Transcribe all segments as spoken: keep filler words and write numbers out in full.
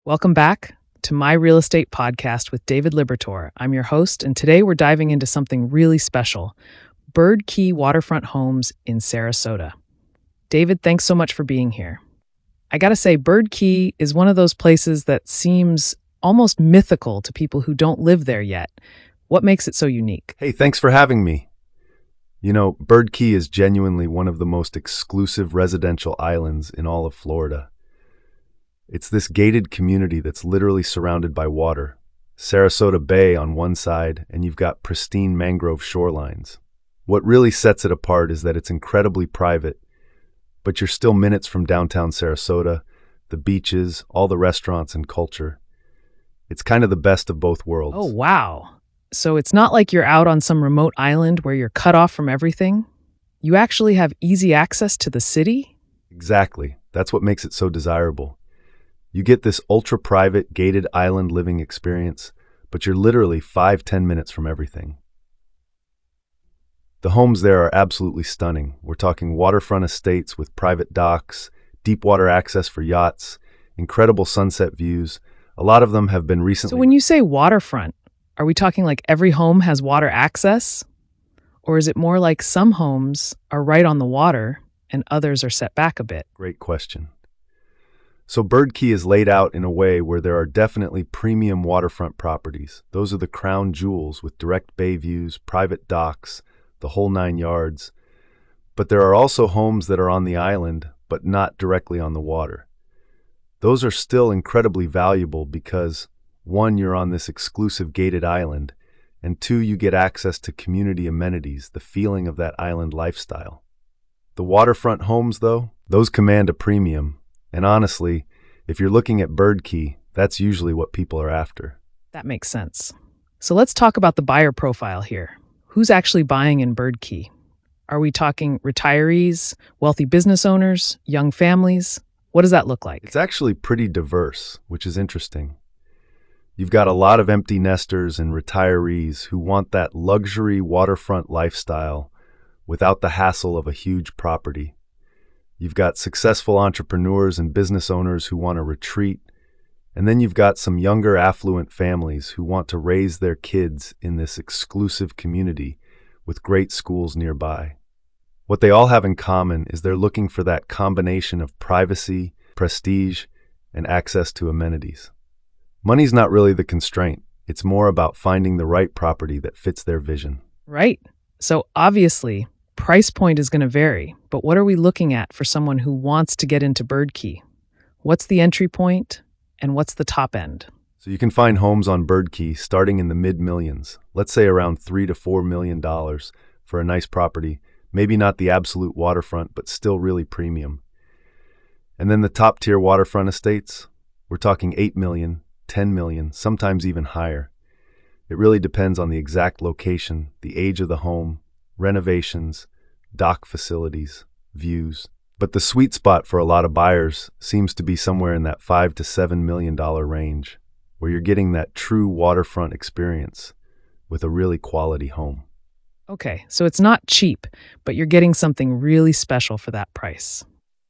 Welcome back to My Real Estate Podcast with David Libertor. I'm your host, and today we're diving into something really special, Bird Key Waterfront Homes in Sarasota. David, thanks so much for being here. I gotta say, Bird Key is one of those places that seems almost mythical to people who don't live there yet. What makes it so unique? Hey, thanks for having me. You know, Bird Key is genuinely one of the most exclusive residential islands in all of Florida. It's this gated community that's literally surrounded by water. Sarasota Bay on one side, and you've got pristine mangrove shorelines. What really sets it apart is that it's incredibly private, but you're still minutes from downtown Sarasota, the beaches, all the restaurants and culture. It's kind of the best of both worlds. Oh, wow. So it's not like you're out on some remote island where you're cut off from everything? You actually have easy access to the city? Exactly. That's what makes it so desirable. You get this ultra-private, gated island living experience, but you're literally five, ten minutes from everything. The homes there are absolutely stunning. We're talking waterfront estates with private docks, deep water access for yachts, incredible sunset views. A lot of them have been recently... So when you say waterfront, are we talking like every home has water access? Or is it more like some homes are right on the water and others are set back a bit? Great question. So Bird Key is laid out in a way where there are definitely premium waterfront properties. Those are the crown jewels with direct bay views, private docks, the whole nine yards. But there are also homes that are on the island, but not directly on the water. Those are still incredibly valuable because, one, you're on this exclusive gated island, and two, you get access to community amenities, the feeling of that island lifestyle. The waterfront homes, though, those command a premium. And honestly, if you're looking at Bird Key, that's usually what people are after. That makes sense. So let's talk about the buyer profile here. Who's actually buying in Bird Key? Are we talking retirees, wealthy business owners, young families? What does that look like? It's actually pretty diverse, which is interesting. You've got a lot of empty nesters and retirees who want that luxury waterfront lifestyle without the hassle of a huge property. You've got successful entrepreneurs and business owners who want to retreat. And then you've got some younger affluent families who want to raise their kids in this exclusive community with great schools nearby. What they all have in common is they're looking for that combination of privacy, prestige, and access to amenities. Money's not really the constraint. It's more about finding the right property that fits their vision. Right. So obviously, price point is going to vary, but what are we looking at for someone who wants to get into Bird Key? What's the entry point and what's the top end? So you can find homes on Bird Key starting in the mid-millions, let's say around three to four million dollars for a nice property, maybe not the absolute waterfront, but still really premium. And then the top-tier waterfront estates, we're talking eight million, ten million, sometimes even higher. It really depends on the exact location, the age of the home, renovations, dock facilities, views. But the sweet spot for a lot of buyers seems to be somewhere in that five to seven million dollar range, where you're getting that true waterfront experience with a really quality home. Okay, so it's not cheap, but you're getting something really special for that price.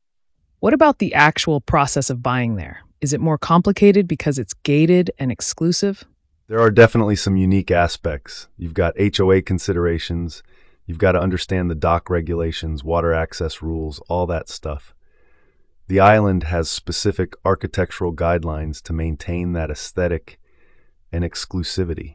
What about the actual process of buying there? Is it more complicated because it's gated and exclusive? There are definitely some unique aspects. You've got H O A considerations. You've got to understand the dock regulations, water access rules, all that stuff. The island has specific architectural guidelines to maintain that aesthetic and exclusivity.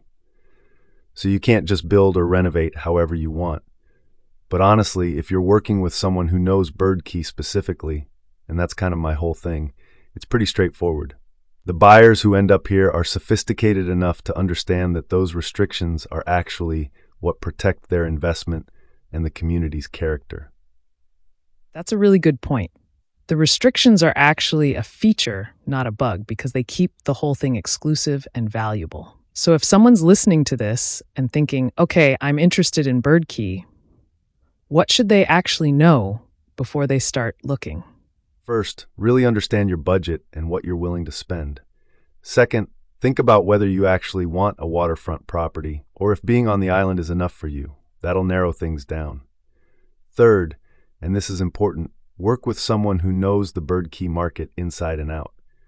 So you can't just build or renovate however you want. But honestly, if you're working with someone who knows Bird Key specifically, and that's kind of my whole thing, it's pretty straightforward. The buyers who end up here are sophisticated enough to understand that those restrictions are actually what protect their investment and the community's character. That's a really good point. The restrictions are actually a feature, not a bug, because they keep the whole thing exclusive and valuable. So if someone's listening to this and thinking, okay, I'm interested in Bird Key, what should they actually know before they start looking? First, really understand your budget and what you're willing to spend. Second, think about whether you actually want a waterfront property or if being on the island is enough for you. That'll narrow things down. Third, and this is important, work with someone who knows the Bird Key market inside and out.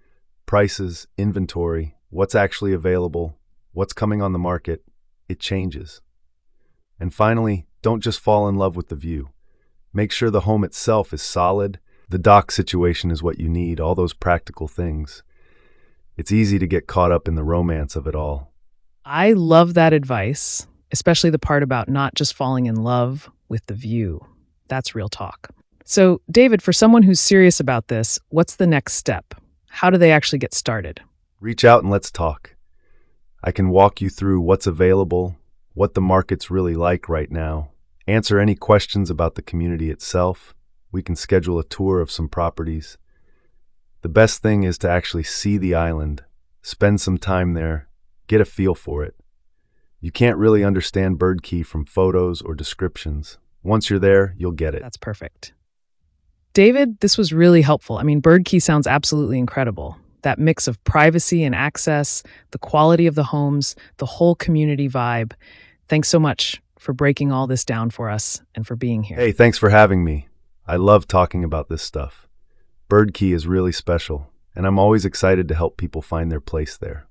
Prices, inventory, what's actually available, what's coming on the market, it changes. And finally, don't just fall in love with the view. Make sure the home itself is solid. The dock situation is what you need, all those practical things. It's easy to get caught up in the romance of it all. I love that advice, especially the part about not just falling in love with the view. That's real talk. So, David, for someone who's serious about this, what's the next step? How do they actually get started? Reach out and let's talk. I can walk you through what's available, what the market's really like right now, answer any questions about the community itself. We can schedule a tour of some properties. The best thing is to actually see the island, spend some time there, get a feel for it. You can't really understand Bird Key from photos or descriptions. Once you're there, you'll get it. That's perfect. David, this was really helpful. I mean, Bird Key sounds absolutely incredible. That mix of privacy and access, the quality of the homes, the whole community vibe. Thanks so much for breaking all this down for us and for being here. Hey, thanks for having me. I love talking about this stuff. Bird Key is really special, and I'm always excited to help people find their place there.